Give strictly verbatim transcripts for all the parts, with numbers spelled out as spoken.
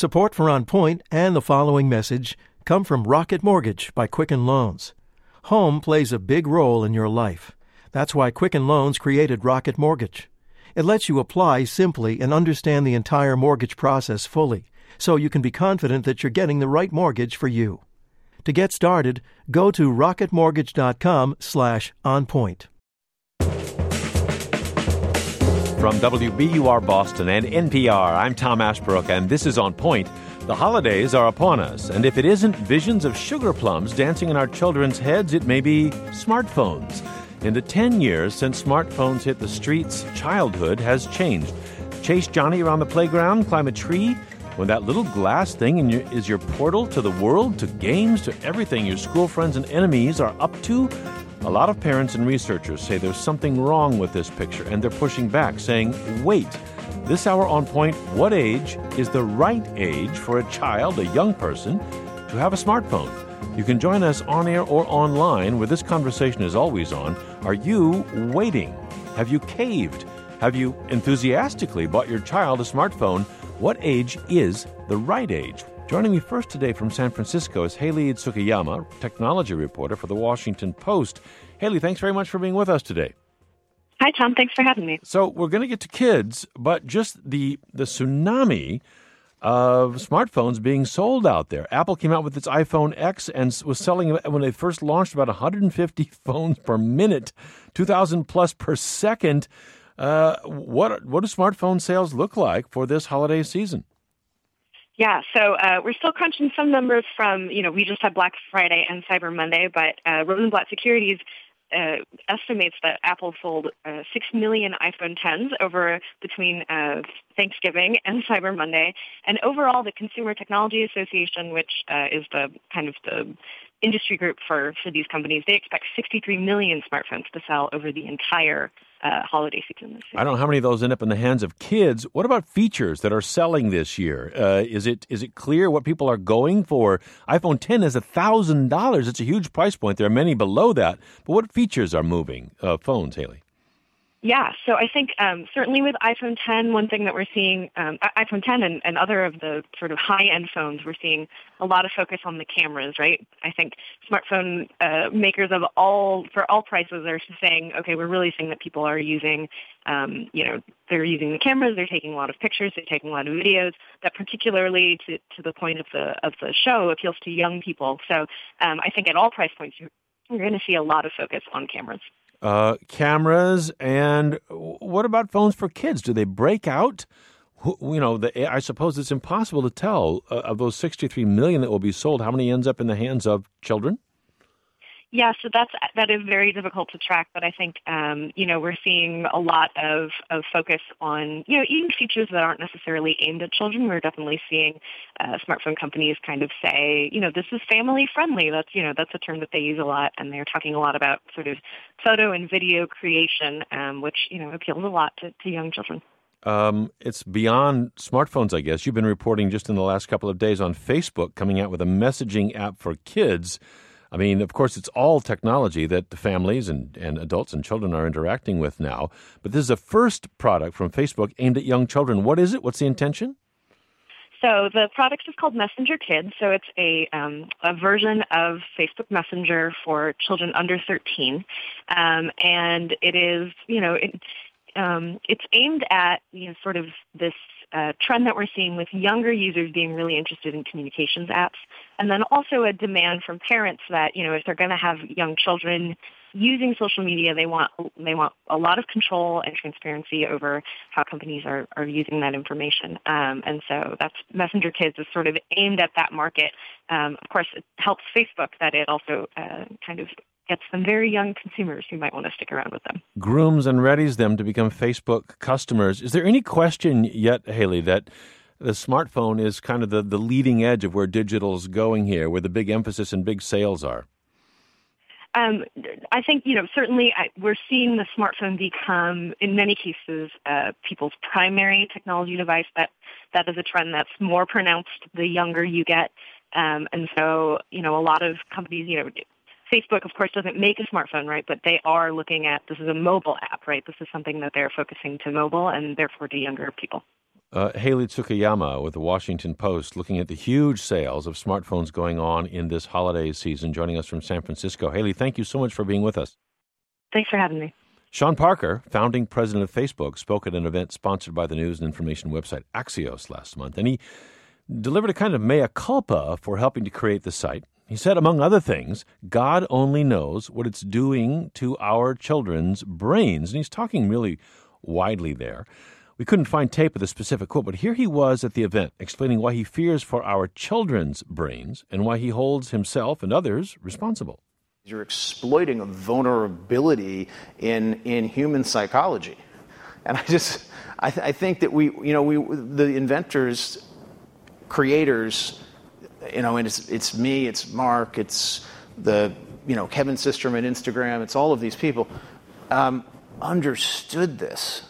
Support for On Point and the following message come from Rocket Mortgage by Quicken Loans. Home plays a big role in your life. That's why Quicken Loans created Rocket Mortgage. It lets you apply simply and understand the entire mortgage process fully, so you can be confident that you're getting the right mortgage for you. To get started, go to rocketmortgage.com slash onpoint. From W B U R Boston and N P R, I'm Tom Ashbrook, and this is On Point. The holidays are upon us, and if it isn't visions of sugar plums dancing in our children's heads, it may be smartphones. In the ten years since smartphones hit the streets, childhood has changed. Chase Johnny around the playground, climb a tree, when that little glass thing in your, is your portal to the world, to games, to everything your school friends and enemies are up to. A lot of parents and researchers say there's something wrong with this picture, and they're pushing back, saying, wait, this hour on Point, what age is the right age for a child, a young person, to have a smartphone? You can join us on air or online, where this conversation is always on. Are you waiting? Have you caved? Have you enthusiastically bought your child a smartphone? What age is the right age? Joining me first today from San Francisco is Haley Tsukayama, technology reporter for The Washington Post. Haley, thanks very much for being with us today. Hi, Tom. Thanks for having me. So we're going to get to kids, but just the the tsunami of smartphones being sold out there. Apple came out with its iPhone X and was selling, when they first launched, about one hundred fifty phones per minute, two thousand plus per second. Uh, what what do smartphone sales look like for this holiday season? Yeah, so uh, we're still crunching some numbers from, you know, we just had Black Friday and Cyber Monday, but uh, Rosenblatt Securities uh, estimates that Apple sold uh, six million iPhone tens over between uh, Thanksgiving and Cyber Monday. And overall, the Consumer Technology Association, which uh, is the kind of the industry group for, for these companies, they expect sixty-three million smartphones to sell over the entire uh, holiday season this year. I don't know how many of those end up in the hands of kids. What about features that are selling this year? Uh, is it is it clear what people are going for? iPhone ten is one thousand dollars. It's a huge price point. There are many below that. But what features are moving uh, phones, Haley? Yeah, so I think um, certainly with iPhone ten, one thing that we're seeing, um, iPhone ten and, and other of the sort of high-end phones, we're seeing a lot of focus on the cameras, right? I think smartphone uh, makers of all, for all prices are saying, okay, we're really seeing that people are using, um, you know, they're using the cameras, they're taking a lot of pictures, they're taking a lot of videos, that particularly to, to the point of the of the show appeals to young people. So um, I think at all price points, you're, you're going to see a lot of focus on cameras. Uh, cameras, and what about phones for kids? Do they break out? You know, the, I suppose it's impossible to tell uh, of those sixty-three million that will be sold, how many ends up in the hands of children? Yeah, so that's that is very difficult to track, but I think um, you know we're seeing a lot of, of focus on you know even features that aren't necessarily aimed at children. We're definitely seeing uh, smartphone companies kind of say you know this is family friendly. That's you know that's a term that they use a lot, and they're talking a lot about sort of photo and video creation, um, which you know appeals a lot to, to young children. Um, it's beyond smartphones, I guess. You've been reporting just in the last couple of days on Facebook coming out with a messaging app for kids. I mean, of course, it's all technology that the families and, and adults and children are interacting with now. But this is a first product from Facebook aimed at young children. What is it? What's the intention? So the product is called Messenger Kids. So it's a um, a version of Facebook Messenger for children under thirteen, um, and it is you know it, um, it's aimed at you know sort of this uh, trend that we're seeing with younger users being really interested in communications apps, and then also a demand from parents that you know if they're going to have young children using social media, they want they want a lot of control and transparency over how companies are, are using that information. Um, and so that's Messenger Kids is sort of aimed at that market. Um, of course, it helps Facebook that it also uh, kind of gets some very young consumers who might want to stick around with them. Grooms and readies them to become Facebook customers. Is there any question yet, Haley, that the smartphone is kind of the, the leading edge of where digital is going here, where the big emphasis and big sales are? Um, I think, you know, certainly I, we're seeing the smartphone become, in many cases, uh, people's primary technology device. That that is a trend that's more pronounced the younger you get. Um, and so, you know, a lot of companies, you know, Facebook, of course, doesn't make a smartphone, right? But they are looking at, this is a mobile app, right? This is something that they're focusing to mobile and therefore to younger people. Uh, Haley Tsukayama with the Washington Post, looking at the huge sales of smartphones going on in this holiday season, joining us from San Francisco. Haley, thank you so much for being with us. Thanks for having me. Sean Parker, founding president of Facebook, spoke at an event sponsored by the news and information website Axios last month, and he delivered a kind of mea culpa for helping to create the site. He said, among other things, God only knows what it's doing to our children's brains. And he's talking really widely there. We couldn't find tape of the specific quote, but here he was at the event explaining why he fears for our children's brains and why he holds himself and others responsible. You're exploiting a vulnerability in in human psychology. And I just, I, th- I think that we, you know, we, the inventors, creators, you know, and it's it's me, it's Mark, it's the, you know, Kevin Systrom at Instagram, it's all of these people, um, understood this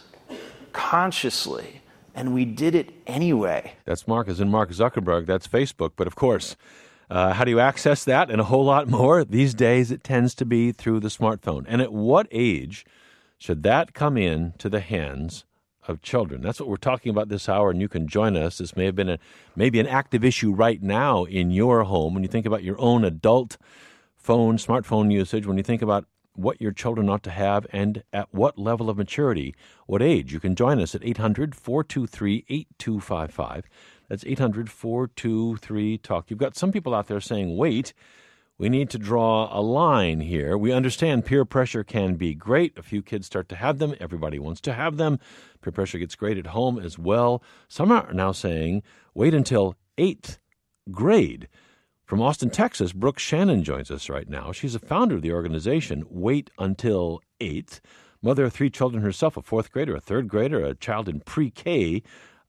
consciously, and we did it anyway. That's Mark, as in Mark Zuckerberg. That's Facebook. But of course, uh, how do you access that and a whole lot more? These days, it tends to be through the smartphone. And at what age should that come in to the hands of children? That's what we're talking about this hour, and you can join us. This may have been a maybe an active issue right now in your home when you think about your own adult phone, smartphone usage, when you think about what your children ought to have and at what level of maturity, what age. You can join us at eight hundred, four two three, eight two five five. That's eight hundred, four two three, talk. You've got some people out there saying, wait, we need to draw a line here. We understand peer pressure can be great. A few kids start to have them. Everybody wants to have them. Peer pressure gets great at home as well. Some are now saying, wait until eighth grade. From Austin, Texas, Brooke Shannon joins us right now. She's a founder of the organization Wait Until Eighth, mother of three children herself, a fourth grader, a third grader, a child in pre-K.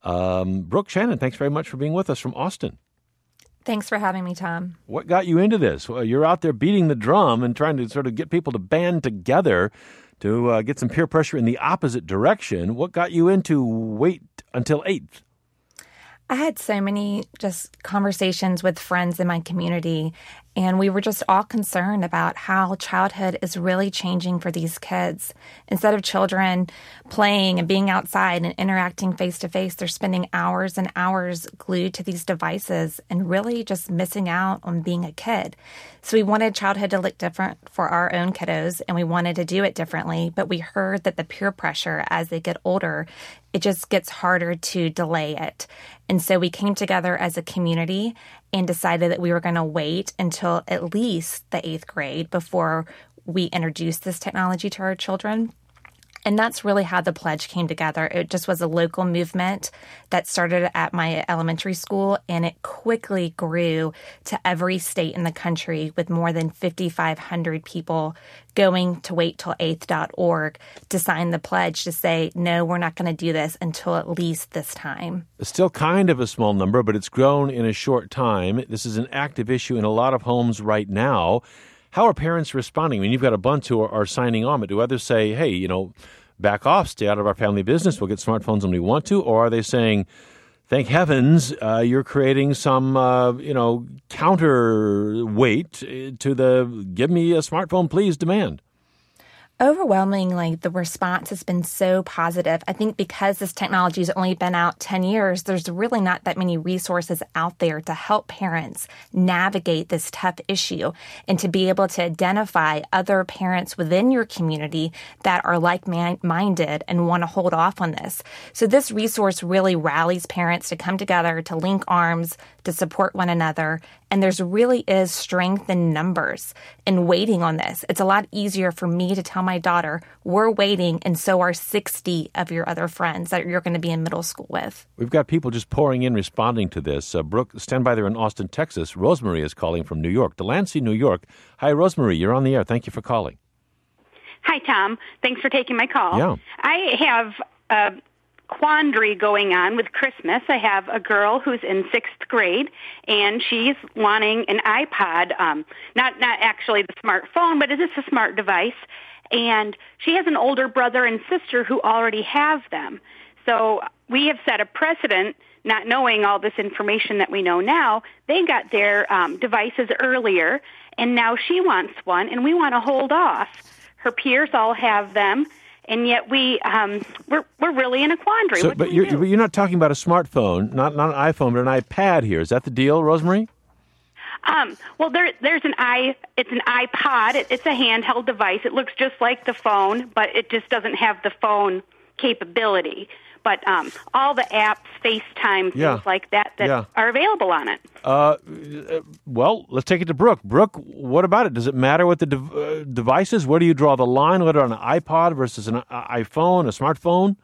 Um, Brooke Shannon, thanks very much for being with us from Austin. Thanks for having me, Tom. What got you into this? Well, you're out there beating the drum and trying to sort of get people to band together to uh, get some peer pressure in the opposite direction. What got you into Wait Until Eighth? I had so many just conversations with friends in my community, and we were just all concerned about how childhood is really changing for these kids. Instead of children playing and being outside and interacting face-to-face, they're spending hours and hours glued to these devices and really just missing out on being a kid. So we wanted childhood to look different for our own kiddos, and we wanted to do it differently, but we heard that the peer pressure as they get older, it just gets harder to delay it. And so we came together as a community and decided that we were going to wait until at least the eighth grade before we introduced this technology to our children. And that's really how the pledge came together. It just was a local movement that started at my elementary school, and it quickly grew to every state in the country with more than fifty-five hundred people going to wait till eighth dot org to sign the pledge to say, no, we're not going to do this until at least this time. It's still kind of a small number, but it's grown in a short time. This is an active issue in a lot of homes right now. How are parents responding? I mean, you've got a bunch who are, are signing on, but do others say, hey, you know, back off, stay out of our family business, we'll get smartphones when we want to? Or are they saying, thank heavens, uh, you're creating some, uh, you know, counterweight to the give me a smartphone, please demand? Overwhelmingly, the response has been so positive. I think because this technology has only been out ten years, there's really not that many resources out there to help parents navigate this tough issue and to be able to identify other parents within your community that are like-minded and want to hold off on this. So this resource really rallies parents to come together, to link arms, to support one another. And there's really is strength in numbers in waiting on this. It's a lot easier for me to tell my daughter, we're waiting, and so are sixty of your other friends that you're going to be in middle school with. We've got people just pouring in responding to this. Uh, Brooke, stand by there in Austin, Texas. Rosemary is calling from New York. Delancey, New York. Hi, Rosemary. You're on the air. Thank you for calling. Hi, Tom. Thanks for taking my call. Yeah. I have a quandary going on with Christmas. I have a girl who's in sixth grade, and she's wanting an iPod, um, not not actually the smartphone, but it's a smart device. And she has an older brother and sister who already have them. So we have set a precedent, not knowing all this information that we know now. They got their um, devices earlier, and now she wants one, and we want to hold off. Her peers all have them, and yet we um, we're we're really in a quandary. So, what but do we you're do? but you're not talking about a smartphone, not not an iPhone, but an iPad here. Is that the deal, Rosemary? Um, well, there, there's an i. It's an iPod. It, it's a handheld device. It looks just like the phone, but it just doesn't have the phone capability. But um, all the apps, FaceTime, things Yeah. like that, that Yeah. are available on it. Uh, well, let's take it to Brooke. Brooke, what about it? Does it matter what the de- uh, device is? Where do you draw the line? Whether on an iPod versus an I- iPhone, a smartphone?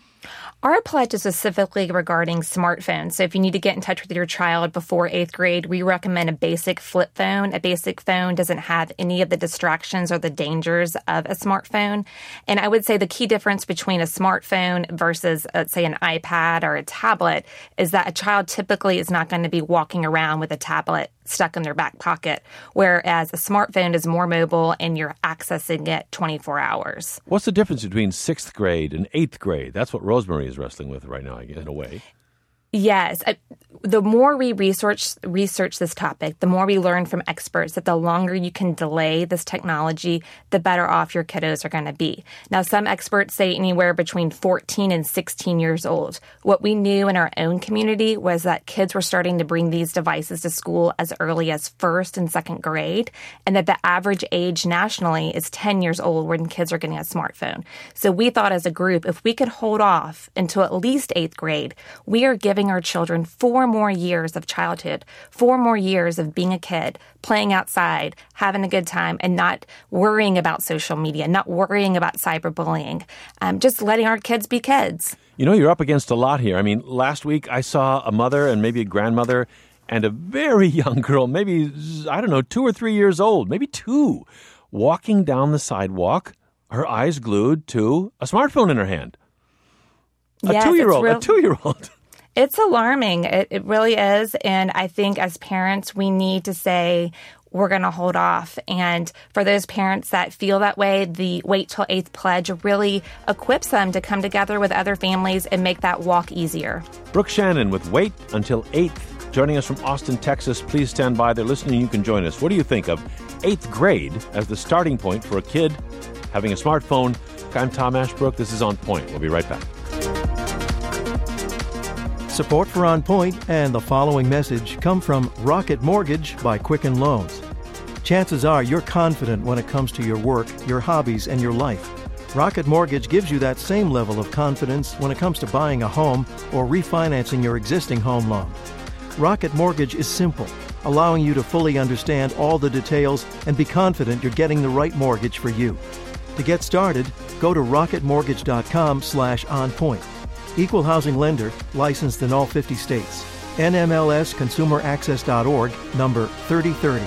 Our pledge is specifically regarding smartphones. So if you need to get in touch with your child before eighth grade, we recommend a basic flip phone. A basic phone doesn't have any of the distractions or the dangers of a smartphone. And I would say the key difference between a smartphone versus, let's say, an iPad or a tablet is that a child typically is not going to be walking around with a tablet stuck in their back pocket, whereas a smartphone is more mobile and you're accessing it twenty-four hours. What's the difference between sixth grade and eighth grade? That's what Rosemary is wrestling with right now, I guess, in a way. Yes. Uh, The more we research research this topic, the more we learn from experts that the longer you can delay this technology, the better off your kiddos are going to be. Now, some experts say anywhere between fourteen and sixteen years old. What we knew in our own community was that kids were starting to bring these devices to school as early as first and second grade, and that the average age nationally is ten years old when kids are getting a smartphone. So we thought as a group, if we could hold off until at least eighth grade, we are giving our children four more years of childhood, four more years of being a kid, playing outside, having a good time, and not worrying about social media, not worrying about cyberbullying, um, just letting our kids be kids. You know, you're up against a lot here. I mean, last week I saw a mother and maybe a grandmother and a very young girl, maybe, I don't know, two or three years old, maybe two, walking down the sidewalk, her eyes glued to a smartphone in her hand. A Yes, two-year-old, it's real- a two-year-old. It's alarming. It, it really is. And I think as parents, we need to say, we're going to hold off. And for those parents that feel that way, the Wait Till Eighth Pledge really equips them to come together with other families and make that walk easier. Brooke Shannon with Wait Until eighth, joining us from Austin, Texas. Please stand by. They're listening. You can join us. What do you think of eighth grade as the starting point for a kid having a smartphone? I'm Tom Ashbrook. This is On Point. We'll be right back. Support for On Point and the following message come from Rocket Mortgage by Quicken Loans. Chances are you're confident when it comes to your work, your hobbies, and your life. Rocket Mortgage gives you that same level of confidence when it comes to buying a home or refinancing your existing home loan. Rocket Mortgage is simple, allowing you to fully understand all the details and be confident you're getting the right mortgage for you. To get started, go to rocketmortgage.com slash onpoint. Equal housing lender, licensed in all fifty states. N M L S consumer access dot org, number thirty thirty.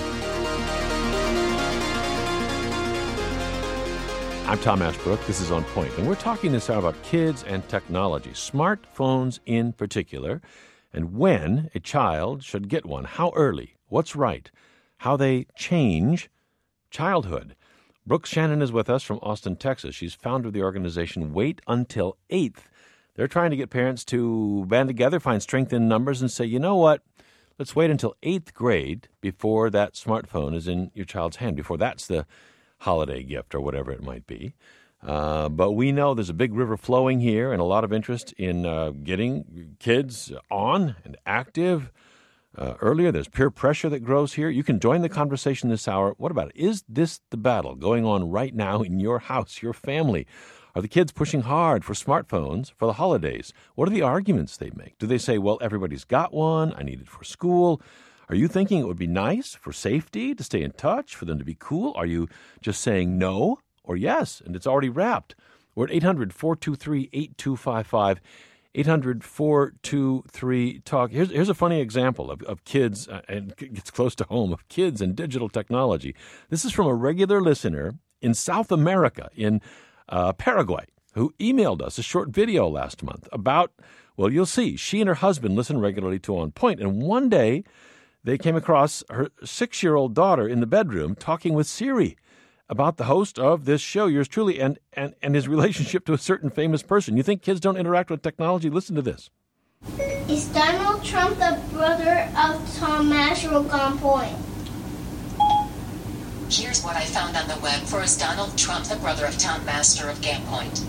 I'm Tom Ashbrook. This is On Point, and we're talking this hour about kids and technology, smartphones in particular, and when a child should get one, how early, what's right, how they change childhood. Brooke Shannon is with us from Austin, Texas. She's founder of the organization Wait Until eighth. They're trying to get parents to band together, find strength in numbers, and say, you know what, let's wait until eighth grade before that smartphone is in your child's hand, before that's the holiday gift or whatever it might be. Uh, but we know there's a big river flowing here and a lot of interest in uh, getting kids on and active uh, earlier. There's peer pressure that grows here. You can join the conversation this hour. What about it? Is this the battle going on right now in your house, your family? Are the kids pushing hard for smartphones for the holidays? What are the arguments they make? Do they say, well, everybody's got one, I need it for school? Are you thinking it would be nice for safety, to stay in touch, for them to be cool? Are you just saying no or yes, and it's already wrapped? We're at eight hundred, four two three, eight two five five, eight hundred, four two three, talk. Here's, here's a funny example of, of kids, uh, and it gets close to home, of kids and digital technology. This is from a regular listener in South America, in Uh, Paraguay, who emailed us a short video last month about, well, you'll see, she and her husband listen regularly to On Point, and one day they came across her six-year-old daughter in the bedroom talking with Siri about the host of this show, yours truly, and, and, and his relationship to a certain famous person. You think kids don't interact with technology? Listen to this. Is Donald Trump the brother of Tom Ashbrook on Point? Here's what I found on the web for is Donald Trump the brother of Tom Master of Gamepoint?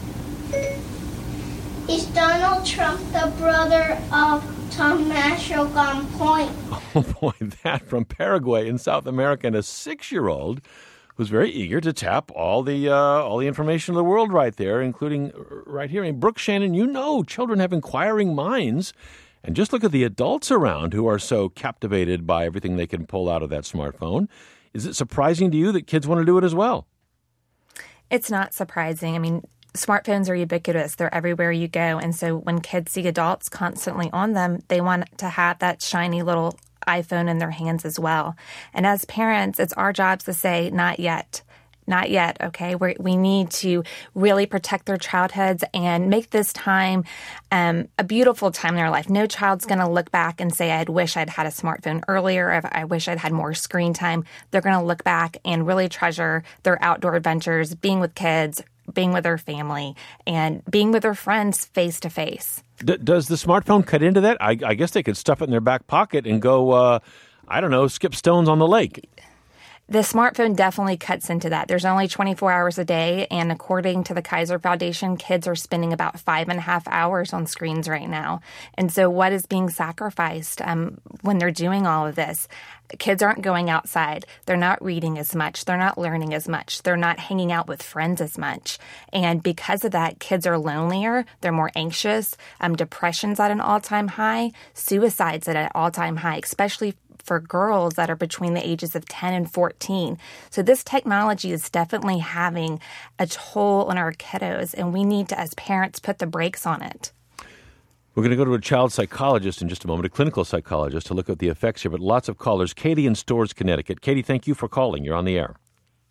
Is Donald Trump the brother of Tom Master of Gamepoint? Oh, boy, that from Paraguay in South America, and a six-year-old who's very eager to tap all the uh, all the information of the world right there, including right here. And Brooke, Shannon, you know children have inquiring minds. And just look at the adults around who are so captivated by everything they can pull out of that smartphone. Is it surprising to you that kids want to do it as well? It's not surprising. I mean, smartphones are ubiquitous. They're everywhere you go. And so when kids see adults constantly on them, they want to have that shiny little iPhone in their hands as well. And as parents, it's our jobs to say, not yet. Not yet, okay? We're, we need to really protect their childhoods and make this time um, a beautiful time in their life. No child's going to look back and say, I wish I'd had a smartphone earlier, or I wish I'd had more screen time. They're going to look back and really treasure their outdoor adventures, being with kids, being with their family, and being with their friends face to face. D- does the smartphone cut into that? I, I guess they could stuff it in their back pocket and go, uh, I don't know, skip stones on the lake. The smartphone definitely cuts into that. There's only twenty-four hours a day, and according to the Kaiser Foundation, kids are spending about five and a half hours on screens right now. And so what is being sacrificed um, when they're doing all of this? Kids aren't going outside. They're not reading as much. They're not learning as much. They're not hanging out with friends as much. And because of that, kids are lonelier. They're more anxious. Um, depression's at an all-time high. Suicide's at an all-time high, especially for girls that are between the ages of ten and fourteen. So this technology is definitely having a toll on our kiddos, and we need to, as parents, put the brakes on it. We're going to go to a child psychologist in just a moment, a clinical psychologist, to look at the effects here, but lots of callers. Katie in Storrs, Connecticut. Katie, thank you for calling. You're on the air.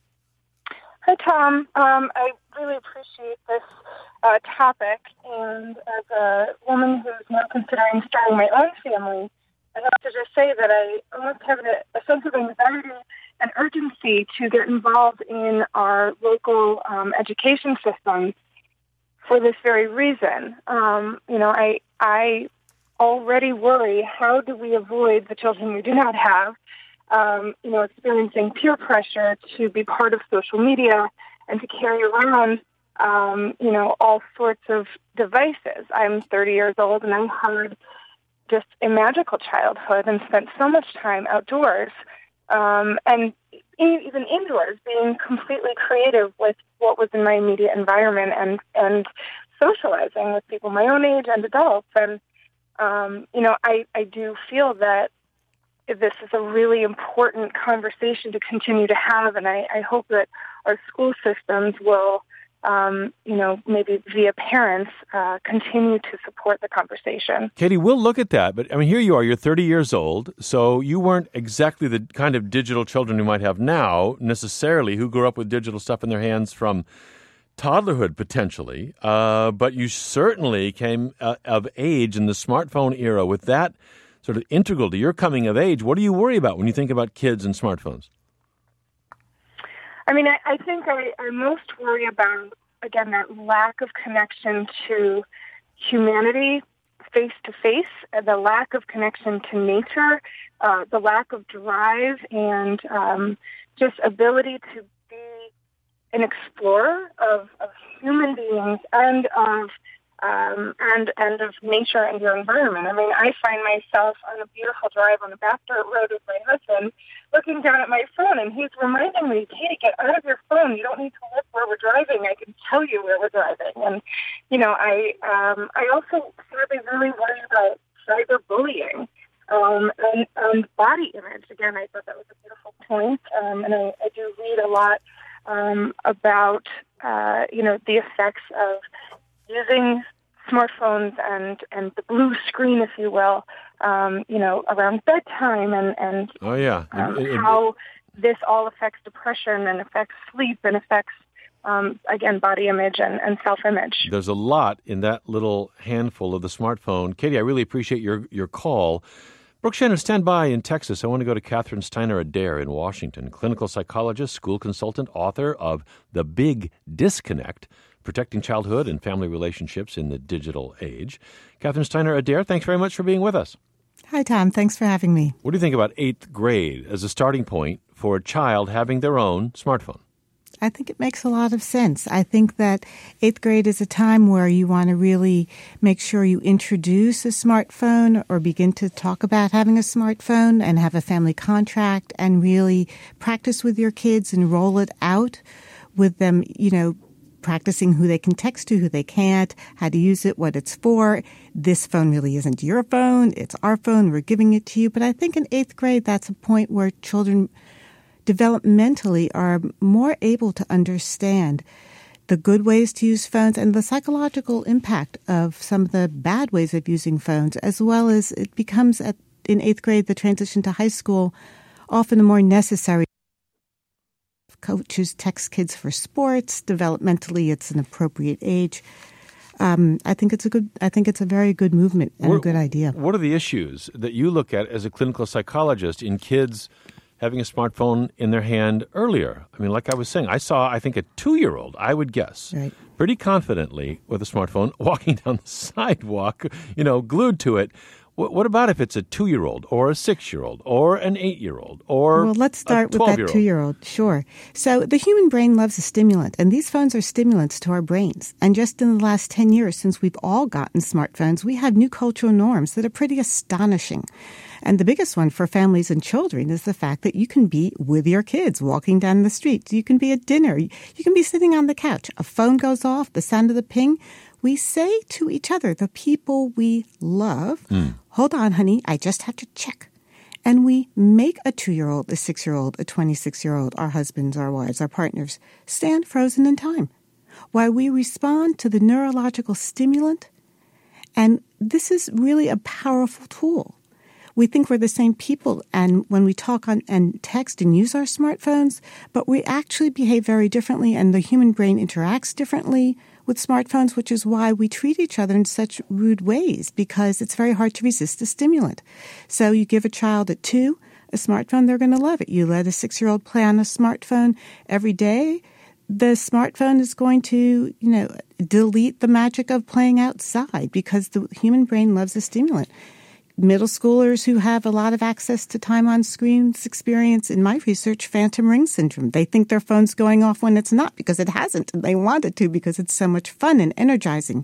Hi, Tom. Um, I really appreciate this uh, topic, and as a woman who's now considering starting my own family, I have to just say that I almost have a, a sense of anxiety and urgency to get involved in our local um, education systems for this very reason. Um, you know, I I already worry, how do we avoid the children we do not have, um, you know, experiencing peer pressure to be part of social media and to carry around, um, you know, all sorts of devices. I'm thirty years old, and I had just a magical childhood and spent so much time outdoors um, and even indoors, being completely creative with what was in my immediate environment and, and socializing with people my own age and adults. And, um, you know, I, I do feel that this is a really important conversation to continue to have, and I, I hope that our school systems will Um, you know, maybe via parents, uh, continue to support the conversation. Katie, we'll look at that. But, I mean, here you are. You're thirty years old, so you weren't exactly the kind of digital children you might have now, necessarily, who grew up with digital stuff in their hands from toddlerhood, potentially. Uh, but you certainly came uh, of age in the smartphone era with that sort of integral to your coming of age. What do you worry about when you think about kids and smartphones? I mean, I, I think I, I most worry about, again, that lack of connection to humanity face-to-face, the lack of connection to nature, uh, the lack of drive and um, just ability to be an explorer of, of human beings and of Um, and and of nature and your environment. I mean, I find myself on a beautiful drive on the back dirt road with my husband, looking down at my phone, and he's reminding me, Katie, get out of your phone. You don't need to look where we're driving. I can tell you where we're driving. And, you know, I um, I also sadly really worry about cyberbullying um, and, and body image. Again, I thought that was a beautiful point, um, and I, I do read a lot um, about, uh, you know, the effects of using smartphones and, and the blue screen, if you will, um, you know, around bedtime and, and oh, yeah. um, it, it, how this all affects depression and affects sleep and affects, um, again, body image and, and self-image. There's a lot in that little handful of the smartphone. Katie, I really appreciate your, your call. Brooke, Shannon, stand by in Texas. I want to go to Catherine Steiner-Adair in Washington, clinical psychologist, school consultant, author of The Big Disconnect, Protecting Childhood and Family Relationships in the Digital Age. Catherine Steiner-Adair, thanks very much for being with us. Hi, Tom. Thanks for having me. What do you think about eighth grade as a starting point for a child having their own smartphone? I think it makes a lot of sense. I think that eighth grade is a time where you want to really make sure you introduce a smartphone or begin to talk about having a smartphone and have a family contract and really practice with your kids and roll it out with them, you know, practicing who they can text to, who they can't, how to use it, what it's for. This phone really isn't your phone. It's our phone. We're giving it to you. But I think in eighth grade, that's a point where children developmentally are more able to understand the good ways to use phones and the psychological impact of some of the bad ways of using phones, as well as it becomes at, in eighth grade, the transition to high school, often a more necessary. Coaches text kids for sports. Developmentally, it's an appropriate age. Um, I think it's a good. I think it's a very good movement and what, a good idea. What are the issues that you look at as a clinical psychologist in kids having a smartphone in their hand earlier? I mean, like I was saying, I saw, I think, a two-year-old, I would guess, right, pretty confidently with a smartphone walking down the sidewalk, you know, glued to it. What about if it's a two-year-old or a six-year-old or an eight-year-old or Well, let's start a with that two-year-old. Sure. So the human brain loves a stimulant, and these phones are stimulants to our brains. And just in the last ten years, since we've all gotten smartphones, we have new cultural norms that are pretty astonishing. And the biggest one for families and children is the fact that you can be with your kids walking down the street. You can be at dinner. You can be sitting on the couch. A phone goes off, the sound of the ping. We say to each other, the people we love, mm. hold on, honey, I just have to check. And we make a two-year-old, a six-year-old, a twenty-six-year-old, our husbands, our wives, our partners, stand frozen in time while we respond to the neurological stimulant. And this is really a powerful tool. We think we're the same people, and when we talk on and text and use our smartphones, but we actually behave very differently, and the human brain interacts differently with smartphones, which is why we treat each other in such rude ways, because it's very hard to resist a stimulant. So you give a child at two a smartphone, they're going to love it. You let a six-year-old play on a smartphone every day, the smartphone is going to, you know, delete the magic of playing outside because the human brain loves a stimulant. Middle schoolers who have a lot of access to time on screens experience, in my research, phantom ring syndrome. They think their phone's going off when it's not because it hasn't, and they want it to because it's so much fun and energizing.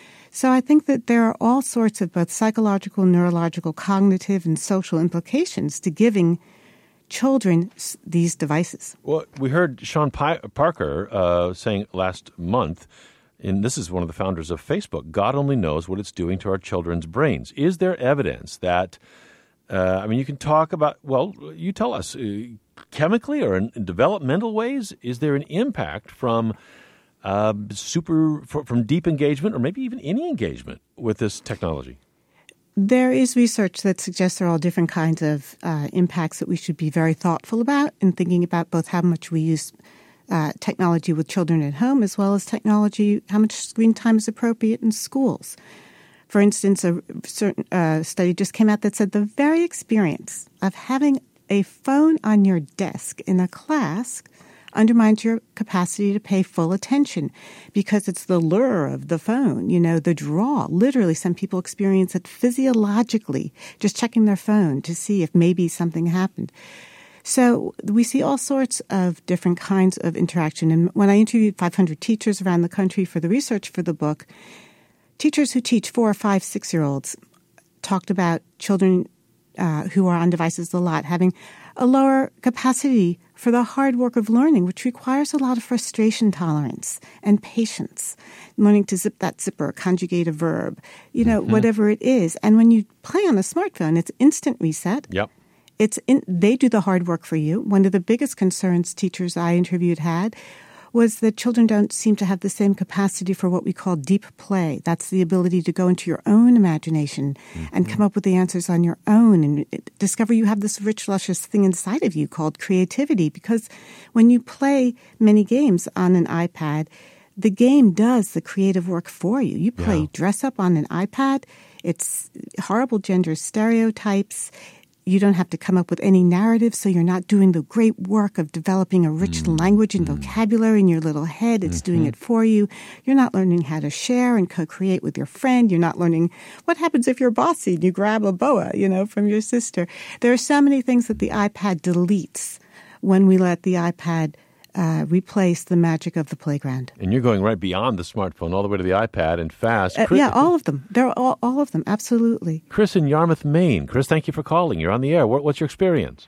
So I think that there are all sorts of both psychological, neurological, cognitive, and social implications to giving children these devices. Well, we heard Sean Pi- Parker uh, saying last month, and this is one of the founders of Facebook, God only knows what it's doing to our children's brains. Is there evidence that, uh, I mean, you can talk about, well, you tell us, uh, chemically or in, in developmental ways, is there an impact from uh, super, for, from deep engagement or maybe even any engagement with this technology? There is research that suggests there are all different kinds of uh, impacts that we should be very thoughtful about in thinking about both how much we use Uh, technology with children at home, as well as technology, how much screen time is appropriate in schools. For instance, a certain uh, study just came out that said the very experience of having a phone on your desk in a class undermines your capacity to pay full attention because it's the lure of the phone, you know, the draw. Literally, some people experience it physiologically, just checking their phone to see if maybe something happened. So we see all sorts of different kinds of interaction. And when I interviewed five hundred teachers around the country for the research for the book, teachers who teach four, five, six-year-olds talked about children uh, who are on devices a lot having a lower capacity for the hard work of learning, which requires a lot of frustration tolerance and patience, learning to zip that zipper, conjugate a verb, you know, mm-hmm. whatever it is. And when you play on a smartphone, it's instant reset. Yep. It's in, they do the hard work for you. One of the biggest concerns teachers I interviewed had was that children don't seem to have the same capacity for what we call deep play. That's the ability to go into your own imagination mm-hmm. and come up with the answers on your own and discover you have this rich, luscious thing inside of you called creativity. Because when you play many games on an iPad, the game does the creative work for you. You play yeah. dress up on an iPad. It's horrible gender stereotypes. You don't have to come up with any narrative, so you're not doing the great work of developing a rich mm. language and mm. vocabulary in your little head. It's mm-hmm. doing it for you. You're not learning how to share and co-create with your friend. You're not learning what happens if you're bossy and you grab a boa, you know, from your sister. There are so many things that the iPad deletes when we let the iPad Uh, replace the magic of the playground. And you're going right beyond the smartphone, all the way to the iPad and fast. Uh, yeah, all of them. They're all, all of them, absolutely. Chris in Yarmouth, Maine. Chris, thank you for calling. You're on the air. What, what's your experience?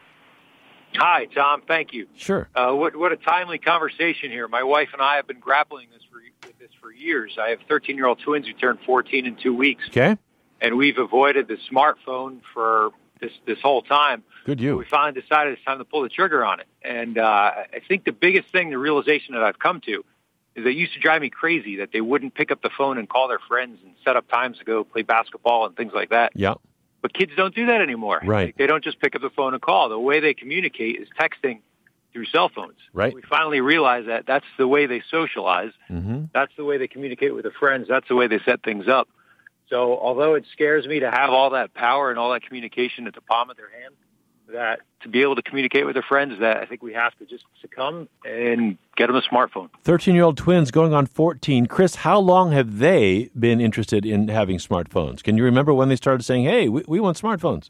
Hi, Tom. Thank you. Sure. Uh, what, what a timely conversation here. My wife and I have been grappling this for, with this for years. I have thirteen-year-old twins who turned fourteen in two weeks. Okay. And we've avoided the smartphone for this this whole time. Good you. We finally decided it's time to pull the trigger on it. And uh, I think the biggest thing, the realization that I've come to, is it used to drive me crazy that they wouldn't pick up the phone and call their friends and set up times to go play basketball and things like that. Yeah. But kids don't do that anymore. Right. They don't just pick up the phone and call. The way they communicate is texting through cell phones. Right. We finally realized that that's the way they socialize. Mm-hmm. That's the way they communicate with their friends. That's the way they set things up. So although it scares me to have all that power and all that communication at the palm of their hand, that to be able to communicate with their friends, that I think we have to just succumb and get them a smartphone. thirteen-year-old twins going on fourteen. Chris, how long have they been interested in having smartphones? Can you remember when they started saying, hey, we, we want smartphones?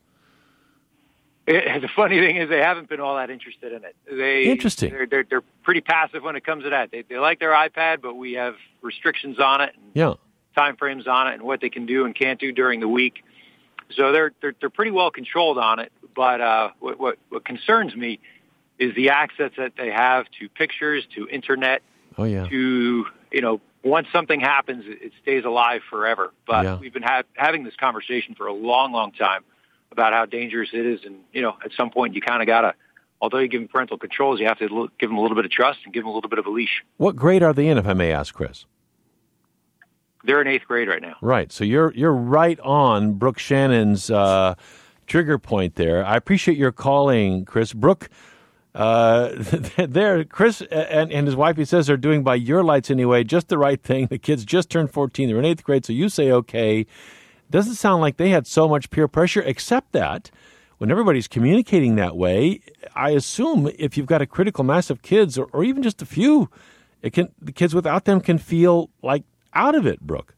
It, the funny thing is they haven't been all that interested in it. They, Interesting. They're, they're, they're pretty passive when it comes to that. They, they like their iPad, but we have restrictions on it. And yeah. time frames on it and what they can do and can't do during the week. So they're they're, they're pretty well controlled on it. But uh, what, what what concerns me is the access that they have to pictures, to internet, oh, yeah. to, you know, once something happens, it, it stays alive forever. But yeah. we've been ha- having this conversation for a long, long time about how dangerous it is. And, you know, at some point you kind of got to, although you give them parental controls, you have to l- give them a little bit of trust and give them a little bit of a leash. What grade are they in, if I may ask, Chris? They're in eighth grade right now. Right. So you're you're right on Brooke Shannon's uh, trigger point there. I appreciate your calling, Chris. Brooke, uh, there, Chris and, and his wife, he says, are doing by your lights anyway, just the right thing. The kids just turned fourteen. They're in eighth grade, so you say okay. Doesn't sound like they had so much peer pressure, except that when everybody's communicating that way, I assume if you've got a critical mass of kids, or, or even just a few, it can the kids without them can feel like out of it, Brooke.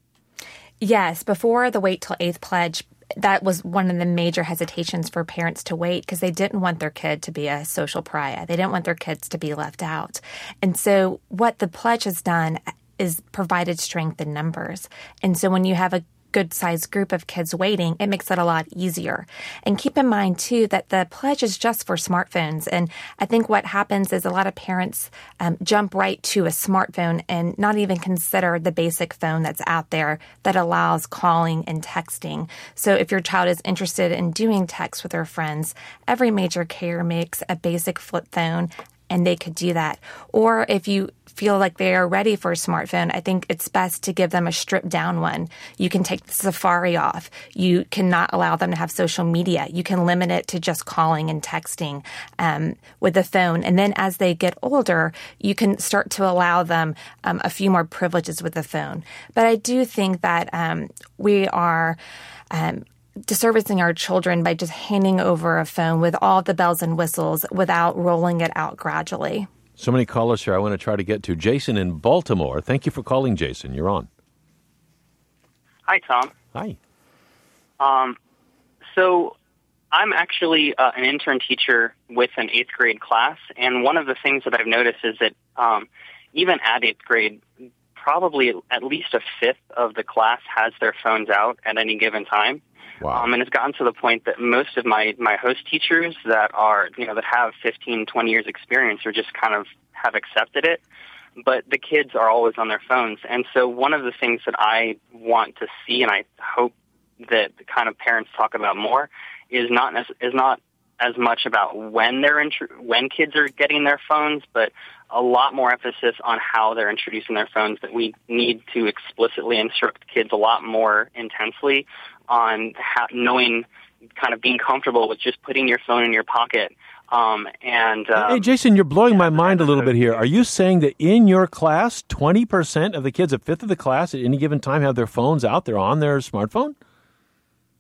Yes, before the Wait Till Eighth Pledge, that was one of the major hesitations for parents to wait because they didn't want their kid to be a social pariah. They didn't want their kids to be left out. And so what the pledge has done is provided strength in numbers. And so when you have a good-sized group of kids waiting, it makes it a lot easier. And keep in mind, too, that the pledge is just for smartphones. And I think what happens is a lot of parents um, jump right to a smartphone and not even consider the basic phone that's out there that allows calling and texting. So if your child is interested in doing text with their friends, every major carrier makes a basic flip phone, and they could do that. Or if you feel like they are ready for a smartphone, I think it's best to give them a stripped down one. You can take the Safari off. You cannot allow them to have social media. You can limit it to just calling and texting um, with the phone. And then as they get older, you can start to allow them um, a few more privileges with the phone. But I do think that um, we are um, disservicing our children by just handing over a phone with all the bells and whistles without rolling it out gradually. So many callers here I want to try to get to. Jason in Baltimore. Thank you for calling, Jason. You're on. Hi, Tom. Hi. Um, so I'm actually uh, an intern teacher with an eighth grade class, and one of the things that I've noticed is that um, even at eighth grade, probably at least a fifth of the class has their phones out at any given time. Wow. Um, and it's gotten to the point that most of my, my host teachers that are, you know, that have fifteen, twenty years experience are just kind of have accepted it. But the kids are always on their phones. And so one of the things that I want to see, and I hope that the kind of parents talk about more, is not is not as much about when they're intru- when kids are getting their phones, but a lot more emphasis on how they're introducing their phones, that we need to explicitly instruct kids a lot more intensely on how, knowing, kind of being comfortable with just putting your phone in your pocket. Um, and um, Hey, Jason, you're blowing my mind a little bit here. Are you saying that in your class, twenty percent of the kids, a fifth of the class at any given time, have their phones out? They're on their smartphone?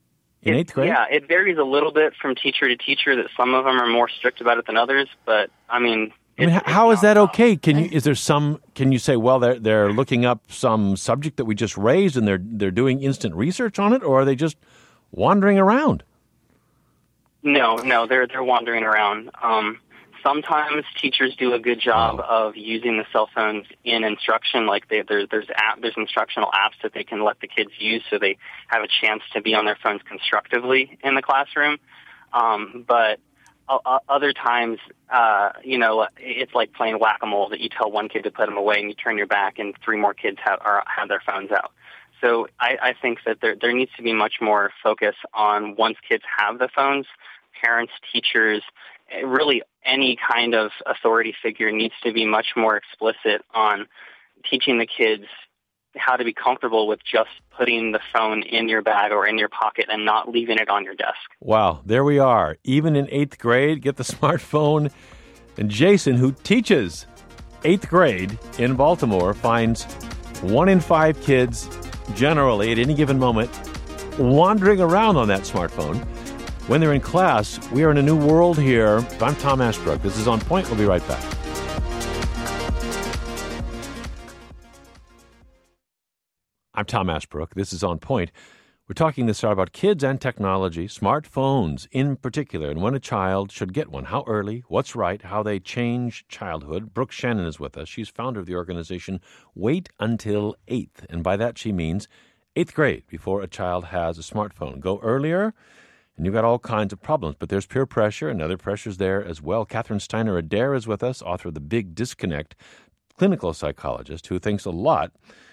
in it, eighth grade? Yeah, it varies a little bit from teacher to teacher. That some of them are more strict about it than others. But I mean, I mean, how is that okay? Can you is there some? Can you say, well, they're they're looking up some subject that we just raised, and they're they're doing instant research on it, or are they just wandering around? No, no, they're they're wandering around. Um, sometimes teachers do a good job oh. of using the cell phones in instruction. Like they, there, there's app, there's instructional apps that they can let the kids use, so they have a chance to be on their phones constructively in the classroom. Um, but uh, other times, uh, you know, it's like playing whack-a-mole that you tell one kid to put them away and you turn your back and three more kids have are, have their phones out. So I, I think that there there needs to be much more focus on once kids have the phones, parents, teachers, really any kind of authority figure needs to be much more explicit on teaching the kids how to be comfortable with just putting the phone in your bag or in your pocket and not leaving it on your desk. Wow, there we are. Even in eighth grade, get the smartphone. And Jason, who teaches eighth grade in Baltimore, finds one in five kids generally at any given moment wandering around on that smartphone. When they're in class, we are in a new world here. I'm Tom Ashbrook. This is On Point. We'll be right back. I'm Tom Ashbrook. This is On Point. We're talking this hour about kids and technology, smartphones in particular, and when a child should get one. How early, what's right, how they change childhood. Brooke Shannon is with us. She's founder of the organization Wait Until Eighth, and by that she means eighth grade before a child has a smartphone. Go earlier, and you've got all kinds of problems, but there's peer pressure and other pressures there as well. Catherine Steiner-Adair is with us, author of The Big Disconnect, clinical psychologist who thinks a lot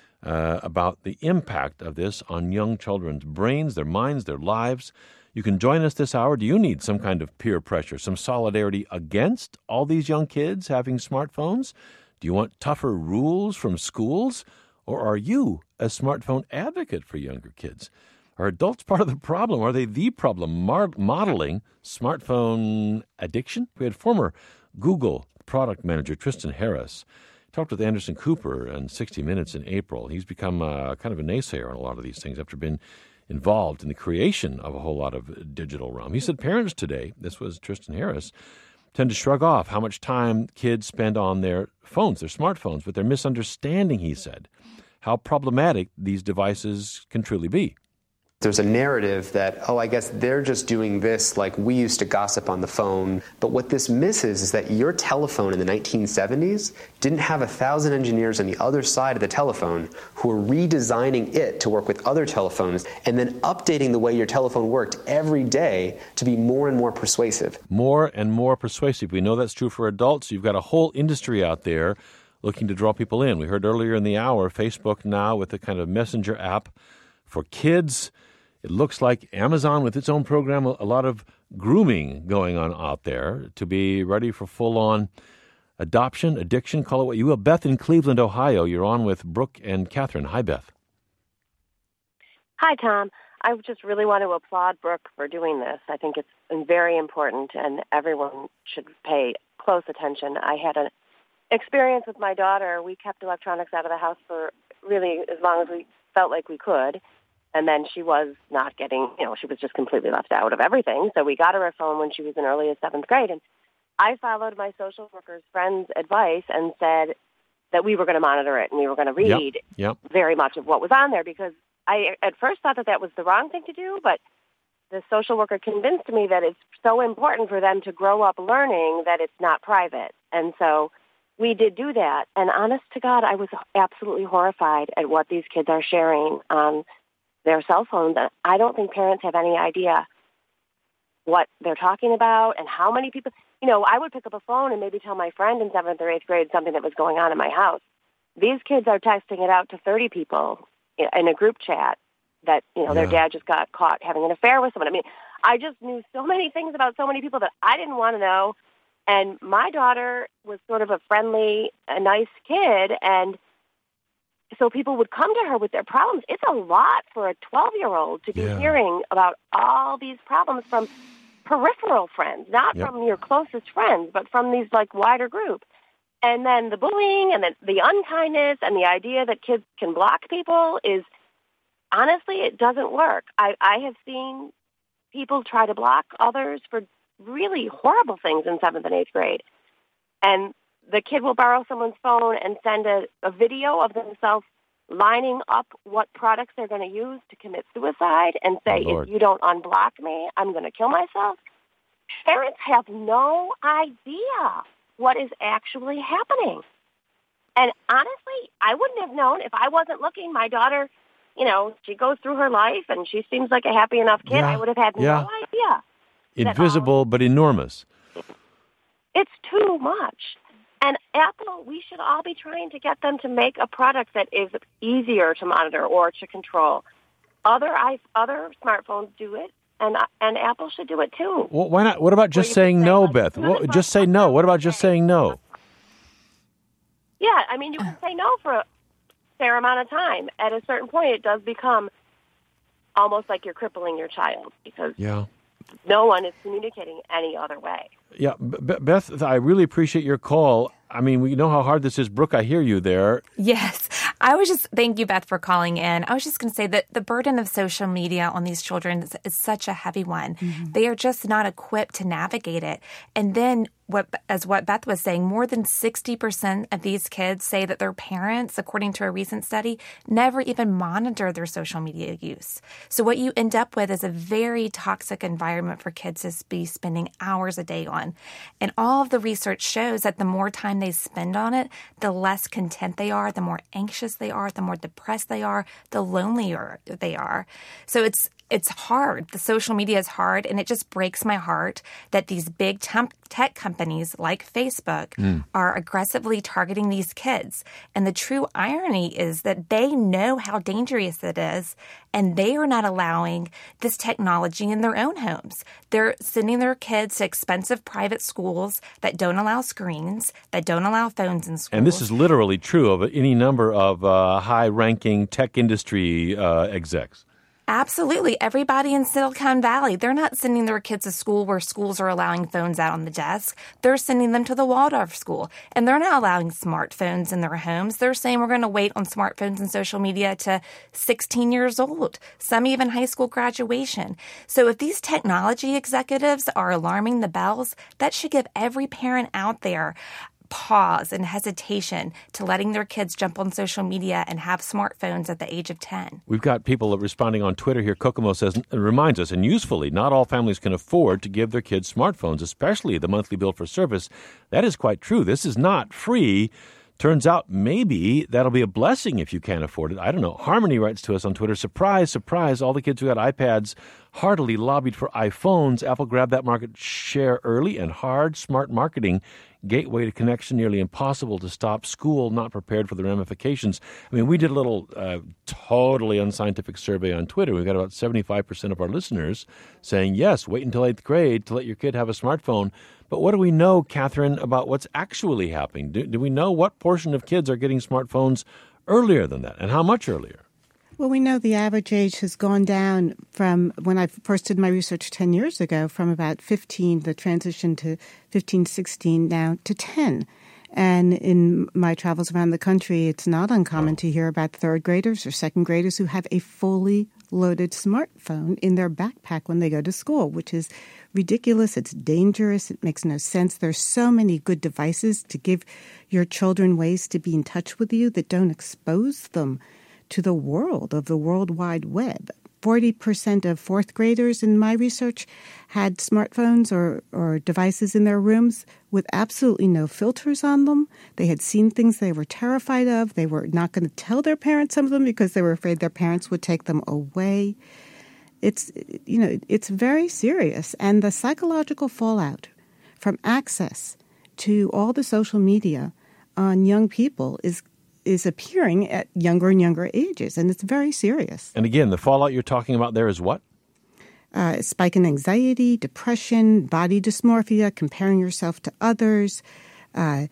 uh, about the impact of this on young children's brains, their minds, their lives. You can join us this hour. Do you need some kind of peer pressure, some solidarity against all these young kids having smartphones? Do you want tougher rules from schools? Or are you a smartphone advocate for younger kids? Are adults part of the problem? Are they the problem, Mar- modeling smartphone addiction? We had former Google product manager Tristan Harris talked with Anderson Cooper in sixty minutes in April. He's become uh, kind of a naysayer on a lot of these things after being involved in the creation of a whole lot of digital realm. He said parents today, this was Tristan Harris, tend to shrug off how much time kids spend on their phones, their smartphones, but they're misunderstanding, he said, how problematic these devices can truly be. There's a narrative that, oh, I guess they're just doing this like we used to gossip on the phone. But what this misses is that your telephone in the nineteen seventies didn't have a thousand engineers on the other side of the telephone who were redesigning it to work with other telephones and then updating the way your telephone worked every day to be more and more persuasive. More and more persuasive. We know that's true for adults. You've got a whole industry out there looking to draw people in. We heard earlier in the hour, Facebook now with a kind of messenger app for kids. It looks like Amazon with its own program, a lot of grooming going on out there to be ready for full-on adoption, addiction, call it what you will. Beth in Cleveland, Ohio, you're on with Brooke and Catherine. Hi, Beth. Hi, Tom. I just really want to applaud Brooke for doing this. I think it's very important, and everyone should pay close attention. I had an experience with my daughter. We kept electronics out of the house for really as long as we felt like we could. And then she was not getting, you know, she was just completely left out of everything. So we got her a phone when she was in early as seventh grade. And I followed my social worker's friend's advice and said that we were going to monitor it and we were going to read yep, yep. very much of what was on there, because I at first thought that that was the wrong thing to do. But the social worker convinced me that it's so important for them to grow up learning that it's not private. And so we did do that. And honest to God, I was absolutely horrified at what these kids are sharing on their cell phones. I don't think parents have any idea what they're talking about and how many people. You know, I would pick up a phone and maybe tell my friend in seventh or eighth grade something that was going on in my house. These kids are texting it out to thirty people in a group chat that, you know, yeah. their dad just got caught having an affair with someone. I mean, I just knew so many things about so many people that I didn't want to know. And my daughter was sort of a friendly, a nice kid, and so people would come to her with their problems. It's a lot for a twelve-year-old to be yeah. hearing about all these problems from peripheral friends, not yep. from your closest friends, but from these, like, wider group. And then the bullying and the, the unkindness and the idea that kids can block people is, honestly, it doesn't work. I, I have seen people try to block others for really horrible things in seventh and eighth grade. And the kid will borrow someone's phone and send a, a video of themselves lining up what products they're going to use to commit suicide and say, oh, if you don't unblock me, I'm going to kill myself. Parents have no idea what is actually happening. And honestly, I wouldn't have known if I wasn't looking. My daughter, you know, she goes through her life and she seems like a happy enough kid. Yeah. I would have had Yeah. no idea. Invisible but enormous. It's too much. And Apple, we should all be trying to get them to make a product that is easier to monitor or to control. Other i other smartphones do it, and and Apple should do it too. Well, why not? What about just saying no, Beth? Well, just say no. What about just saying no? Yeah, I mean, you can say no for a fair amount of time. At a certain point, it does become almost like you're crippling your child because Yeah. no one is communicating any other way. Yeah, B- Beth, I really appreciate your call. I mean, we know how hard this is. Brooke, I hear you there. Yes. I was just, thank you, Beth, for calling in. I was just going to say that the burden of social media on these children is, is such a heavy one. Mm-hmm. They are just not equipped to navigate it. And then, what, as what Beth was saying, more than sixty percent of these kids say that their parents, according to a recent study, never even monitor their social media use. So what you end up with is a very toxic environment for kids to be spending hours a day on. And all of the research shows that the more time they spend on it, the less content they are, the more anxious they are, the more depressed they are, the lonelier they are. So it's it's hard. The social media is hard, and it just breaks my heart that these big temp- tech companies like Facebook mm. are aggressively targeting these kids. And the true irony is that they know how dangerous it is, and they are not allowing this technology in their own homes. They're sending their kids to expensive private schools that don't allow screens, that don't allow phones in schools. And this is literally true of any number of uh, high-ranking tech industry uh, execs. Absolutely. Everybody in Silicon Valley, they're not sending their kids to school where schools are allowing phones out on the desk. They're sending them to the Waldorf school, and they're not allowing smartphones in their homes. They're saying we're going to wait on smartphones and social media to sixteen years old, some even high school graduation. So if these technology executives are alarming the bells, that should give every parent out there pause and hesitation to letting their kids jump on social media and have smartphones at the age of ten. We've got people responding on Twitter here. Kokomo says, it reminds us, and usefully, not all families can afford to give their kids smartphones, especially the monthly bill for service. That is quite true. This is not free. Turns out maybe that'll be a blessing if you can't afford it. I don't know. Harmony writes to us on Twitter, surprise, surprise, all the kids who had iPads heartily lobbied for iPhones. Apple grabbed that market share early and hard. Smart marketing, gateway to connection, nearly impossible to stop. School not prepared for the ramifications. I mean, we did a little uh, totally unscientific survey on Twitter. We've got about seventy-five percent of our listeners saying, yes, wait until eighth grade to let your kid have a smartphone. But what do we know, Catherine, about what's actually happening? Do, do we know what portion of kids are getting smartphones earlier than that, and how much earlier? Well, we know the average age has gone down from when I first did my research ten years ago, from about fifteen, the transition to fifteen, sixteen, now to ten. And in my travels around the country, it's not uncommon to hear about third graders or second graders who have a fully loaded smartphone in their backpack when they go to school, which is ridiculous. It's dangerous. It makes no sense. There's so many good devices to give your children ways to be in touch with you that don't expose them to the world of the World Wide Web. forty percent of fourth graders in my research had smartphones or, or devices in their rooms with absolutely no filters on them. They had seen things they were terrified of. They were not going to tell their parents some of them because they were afraid their parents would take them away. It's, you know, it's very serious. And the psychological fallout from access to all the social media on young people is is appearing at younger and younger ages, and it's very serious. And again, the fallout you're talking about there is what? Uh, spike in anxiety, depression, body dysmorphia, comparing yourself to others. Uh,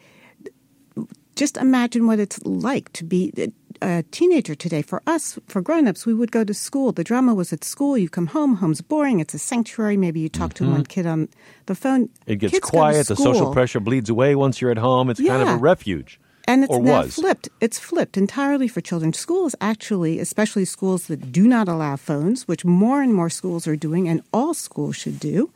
just imagine what it's like to be a teenager today. For us, for grown-ups, we would go to school. The drama was at school. You come home, home's boring. It's a sanctuary. Maybe you talk mm-hmm. to one kid on the phone. It gets Kids quiet. The social pressure bleeds away once you're at home. It's yeah. kind of a refuge. And it's or now was. flipped. It's flipped entirely for children. Schools actually, especially schools that do not allow phones, which more and more schools are doing, and all schools should do.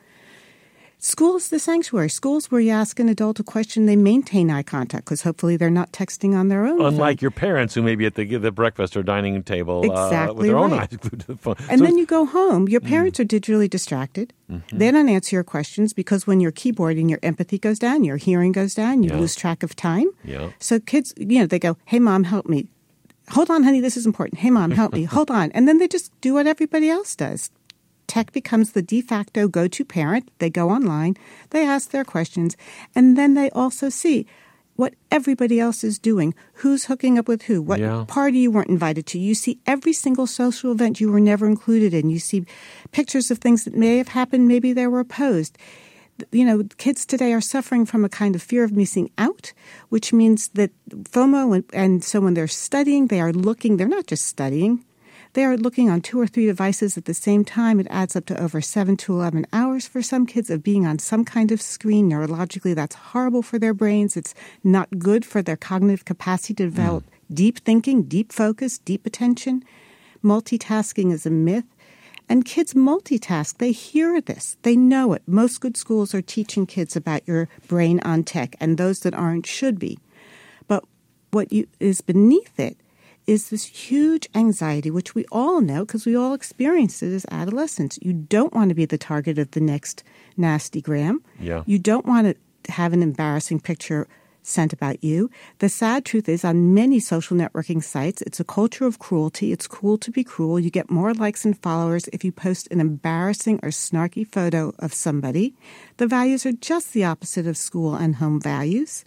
School is the sanctuary. Schools where you ask an adult a question, they maintain eye contact because hopefully they're not texting on their own. Unlike phone. your parents who may be at the, the breakfast or dining table exactly uh, with their right. own eyes glued to the phone. And so then you go home. Your parents mm. are digitally distracted. Mm-hmm. They don't answer your questions because when you're keyboarding, your empathy goes down, your hearing goes down, you yeah. lose track of time. Yeah. So kids, you know, they go, hey, Mom, help me. Hold on, honey, this is important. Hey, Mom, help me. Hold on. And then they just do what everybody else does. Tech becomes the de facto go-to parent. They go online, they ask their questions, and then they also see what everybody else is doing, who's hooking up with who, what yeah. party you weren't invited to. You see every single social event you were never included in. You see pictures of things that may have happened, maybe they were opposed. You know, kids today are suffering from a kind of fear of missing out, which means that FOMO, and, and so when they're studying, they are looking, they're not just studying, they are looking on two or three devices at the same time. It adds up to over seven to eleven hours for some kids of being on some kind of screen. Neurologically, that's horrible for their brains. It's not good for their cognitive capacity to develop mm. deep thinking, deep focus, deep attention. Multitasking is a myth. And kids multitask. They hear this. They know it. Most good schools are teaching kids about your brain on tech, and those that aren't should be. But what you, is beneath it is this huge anxiety, which we all know because we all experienced it as adolescents. You don't want to be the target of the next nasty gram. Yeah. You don't want to have an embarrassing picture sent about you. The sad truth is on many social networking sites, it's a culture of cruelty. It's cool to be cruel. You get more likes and followers if you post an embarrassing or snarky photo of somebody. The values are just the opposite of school and home values.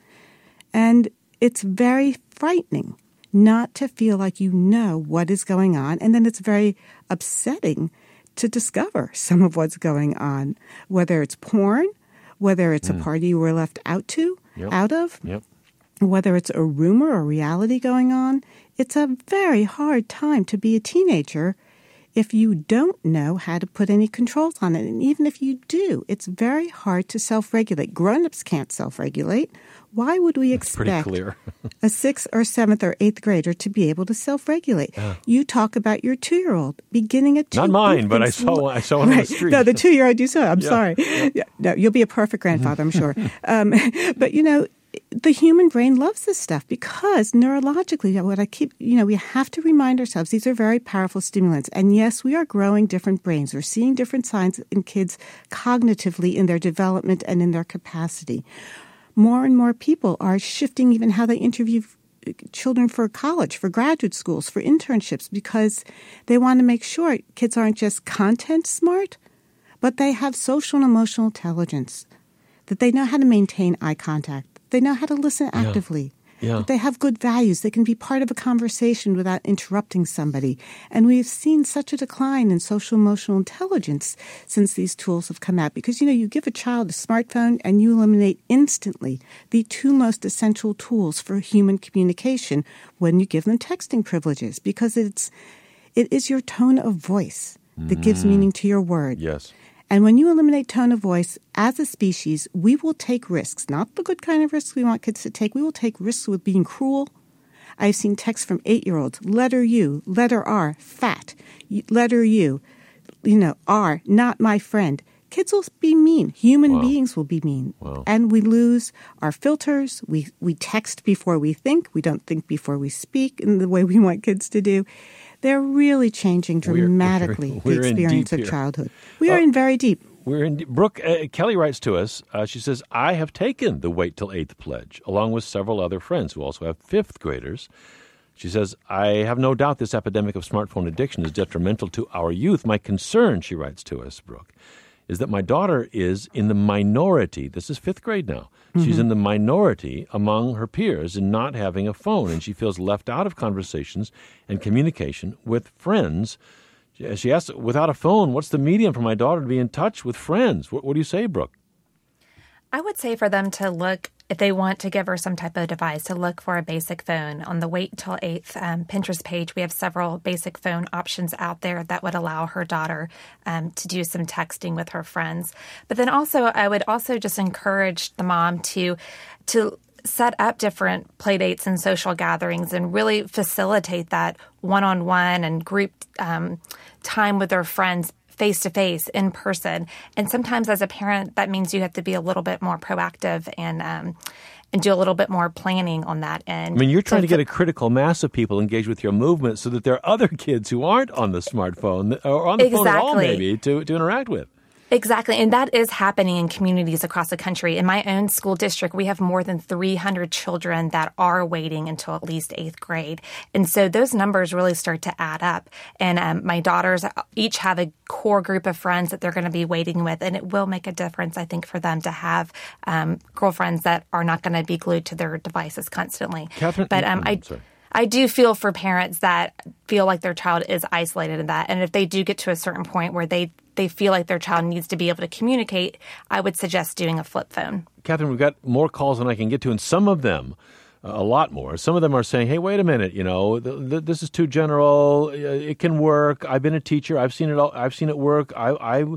And it's very frightening not to feel like you know what is going on. And then it's very upsetting to discover some of what's going on, whether it's porn, whether it's mm. a party you were left out to, yep. out of, yep. whether it's a rumor or reality going on. It's a very hard time to be a teenager if you don't know how to put any controls on it. And even if you do, it's very hard to self-regulate. Grown-ups can't self-regulate. Why would we That's expect clear. a sixth or seventh or eighth grader to be able to self-regulate? Yeah. You talk about your two-year-old beginning at two. Not mine, but I saw one, I saw one right. on the street. No, the two-year-old you saw. I'm yeah. sorry. Yeah. Yeah. No, you'll be a perfect grandfather, I'm sure. um, but, you know, the human brain loves this stuff because neurologically, what I keep, you know, we have to remind ourselves these are very powerful stimulants. And yes, we are growing different brains. We're seeing different signs in kids cognitively in their development and in their capacity. More and more people are shifting even how they interview children for college, for graduate schools, for internships, because they want to make sure kids aren't just content smart, but they have social and emotional intelligence, that they know how to maintain eye contact. They know how to listen actively. Yeah. That they have good values. They can be part of a conversation without interrupting somebody. And we've seen such a decline in social emotional intelligence since these tools have come out. Because, you know, you give a child a smartphone and you eliminate instantly the two most essential tools for human communication when you give them texting privileges. Because it's it is your tone of voice that mm. gives meaning to your word. Yes. And when you eliminate tone of voice, as a species, we will take risks, not the good kind of risks we want kids to take. We will take risks with being cruel. I've seen texts from eight-year-olds, letter U, letter R, fat, letter U, you know, R, not my friend. Kids will be mean. Human wow. beings will be mean. Wow. And we lose our filters. We, we text before we think. We don't think before we speak in the way we want kids to do. They're really changing dramatically we're, we're, we're the experience of here. childhood. We uh, are in very deep. We're in Brooke, uh, Kelly writes to us. Uh, she says, I have taken the Wait Till Eighth pledge, along with several other friends who also have fifth graders. She says, I have no doubt this epidemic of smartphone addiction is detrimental to our youth. My concern, she writes to us, Brooke, is that my daughter is in the minority. This is fifth grade now. Mm-hmm. She's in the minority among her peers in not having a phone, and she feels left out of conversations and communication with friends. She asks, without a phone, what's the medium for my daughter to be in touch with friends? What, what do you say, Brooke? I would say for them to look, if they want to give her some type of device, to look for a basic phone. On the Wait Till Eighth um, Pinterest page, we have several basic phone options out there that would allow her daughter um, to do some texting with her friends. But then also, I would also just encourage the mom to to set up different play dates and social gatherings and really facilitate that one-on-one and group um, time with their friends face-to-face, in person. And sometimes as a parent, that means you have to be a little bit more proactive and um, and do a little bit more planning on that end. I mean, you're trying so to get a critical mass of people engaged with your movement so that there are other kids who aren't on the smartphone or on the exactly. phone at all, maybe, to, to interact with. Exactly. And that is happening in communities across the country. In my own school district, we have more than three hundred children that are waiting until at least eighth grade. And so those numbers really start to add up. And um, my daughters each have a core group of friends that they're going to be waiting with. And it will make a difference, I think, for them to have um, girlfriends that are not going to be glued to their devices constantly. Catherine, but um, I... sorry. I do feel for parents that feel like their child is isolated in that. And if they do get to a certain point where they, they feel like their child needs to be able to communicate, I would suggest doing a flip phone. Catherine, we've got more calls than I can get to, and some of them, uh, a lot more, some of them are saying, hey, wait a minute, you know, th- th- this is too general. It can work. I've been a teacher. I've seen it all. I've seen it work. I, I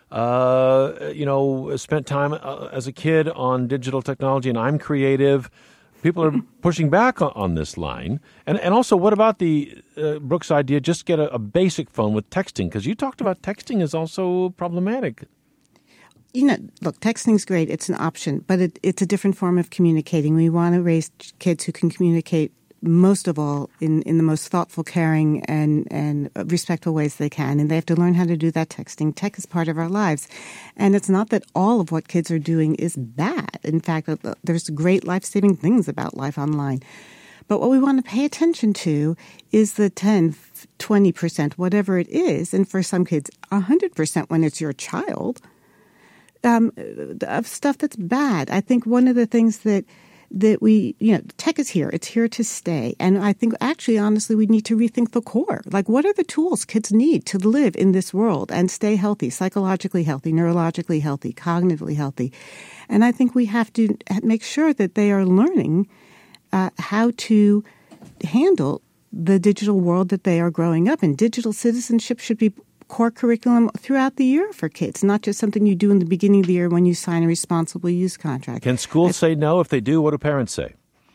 uh, you know, spent time uh, as a kid on digital technology, and I'm creative. People are pushing back on, on this line. And and also, what about the uh, Brooks idea, just get a, a basic phone with texting? Because you talked about texting is also problematic. You know, look, texting's great. It's an option, but it, it's a different form of communicating. We want to raise kids who can communicate most of all in, in the most thoughtful, caring, and, and respectful ways they can. And they have to learn how to do that texting. Tech is part of our lives. And it's not that all of what kids are doing is bad. In fact, there's great life-saving things about life online. But what we want to pay attention to is the ten, twenty percent, whatever it is, and for some kids, one hundred percent when it's your child, um, of stuff that's bad. I think one of the things that that we, you know, tech is here. It's here to stay. And I think actually, honestly, we need to rethink the core. Like, what are the tools kids need to live in this world and stay healthy, psychologically healthy, neurologically healthy, cognitively healthy? And I think we have to make sure that they are learning uh, how to handle the digital world that they are growing up in. Digital citizenship should be core curriculum throughout the year for kids, not just something you do in the beginning of the year when you sign a responsible use contract. Can schools say no? If they do, what do parents say?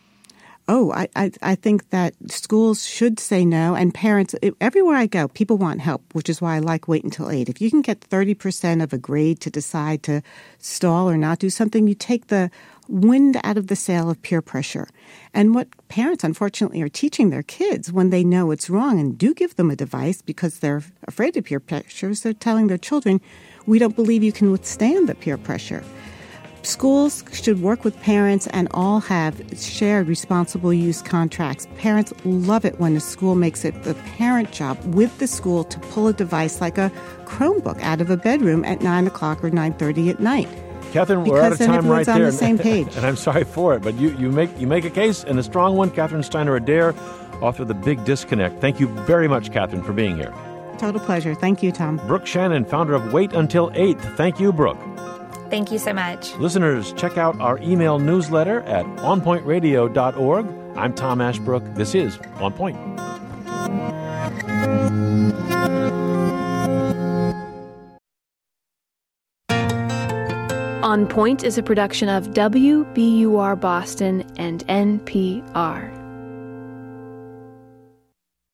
Oh, I, I, I think that schools should say no, and parents, everywhere I go, people want help, which is why I like Wait Until eight. If you can get thirty percent of a grade to decide to stall or not do something, you take the wind out of the sail of peer pressure. And what parents, unfortunately, are teaching their kids when they know it's wrong and do give them a device because they're afraid of peer pressure, is they're telling their children, we don't believe you can withstand the peer pressure. Schools should work with parents and all have shared responsible use contracts. Parents love it when a school makes it the parent job with the school to pull a device like a Chromebook out of a bedroom at nine o'clock or nine thirty at night. Catherine, because we're out of time right on there. The same page. And I'm sorry for it, but you, you make you make a case, and a strong one. Catherine Steiner Adair, author of The Big Disconnect. Thank you very much, Catherine, for being here. Total pleasure. Thank you, Tom. Brooke Shannon, founder of Wait Until eighth. Thank you, Brooke. Thank you so much. Listeners, check out our email newsletter at on point radio dot org. I'm Tom Ashbrook. This is On Point. On Point is a production of W B U R Boston and N P R.